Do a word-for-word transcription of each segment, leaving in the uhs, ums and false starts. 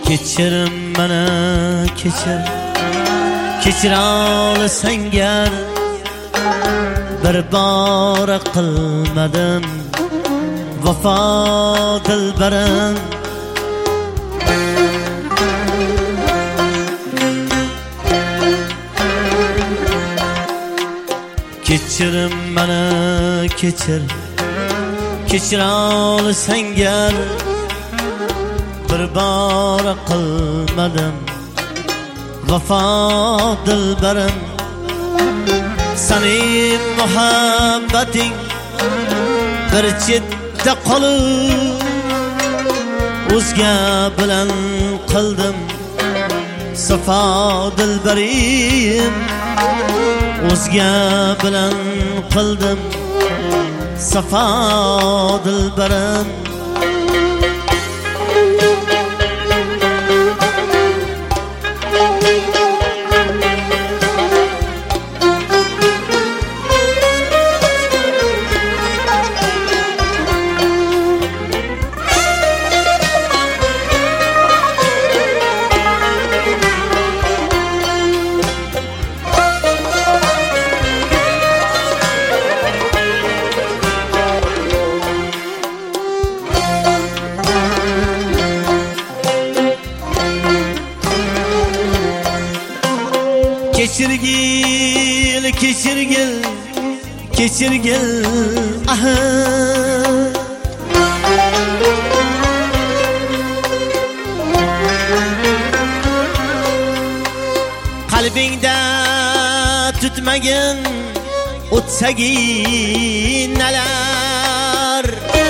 Kechirim meni kechir, kechira olasan gar, bir bor qilmadim vafo dilbarim. Kechirim meni kechir, kechira olasan gar, bir bor qilmadim vafo dilbarim. Senin muhabbating bir chetda qolib, o'zga bilan qildim safo dilbarim. O'zga bilan qildim safo dilbarim. Keçirgil, keçirgil, keçirgil ahı. Qalbingda tutmagin o'tsagin nelar.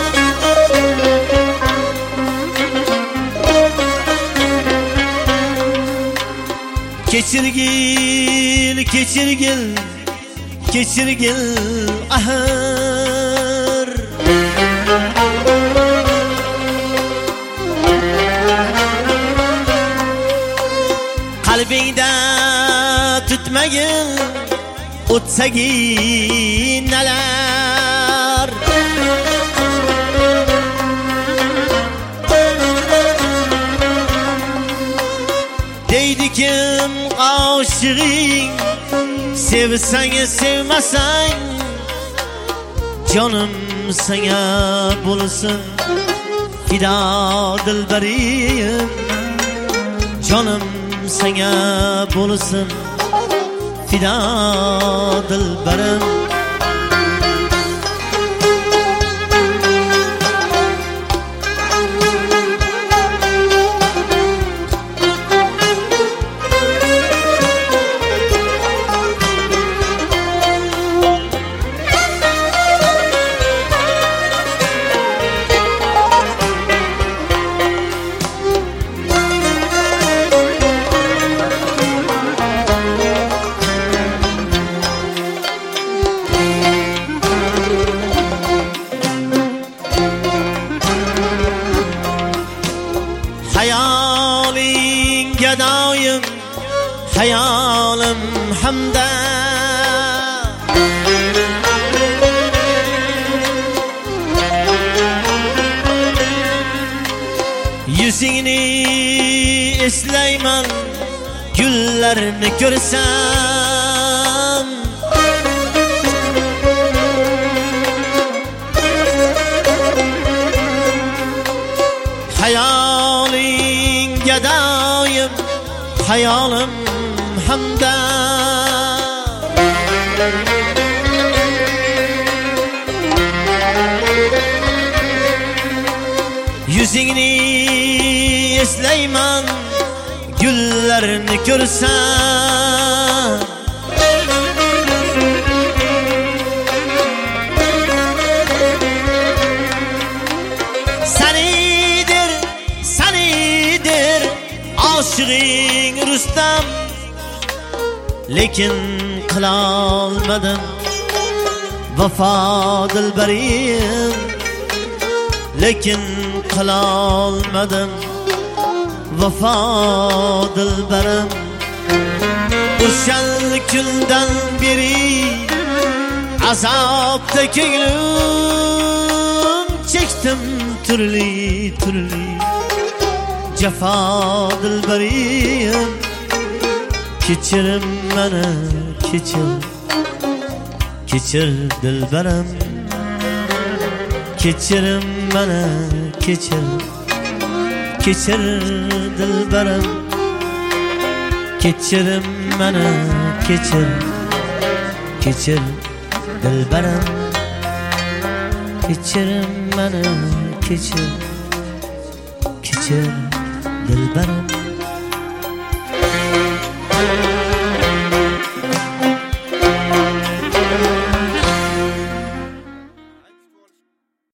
Keçirgil, keçirgil, keçirgil ahır. Qalbingda tutmagin o'tsagin nelar. Deydi kim aşığın, sevsen sevmesen, canım sana bulsun fida dilberim. Canım sana bulsun fida dilberim. Hayaling gadoyim, hayolim hamda. Yuzingni eslayman, gullarni ko'rsam. Hayoling gadoyim, hayolim hamda. Yuzingni eslayman, gullarni ko'rsam. Sanidir, sanidir aşığın Rustam, lekin qilolmadim vafo dilberim. Lekin qilolmadim vafo dilberim. O'shal kundan beri azobda ko'nglim chekdim turli turli. jafo dilberim, kechirim meni kechir, kechir dilberim, kechirim meni kechir, kechir dilberim, kechirim meni kechir, kechir dilberim, kechirim meni kechir, kechir dilberim.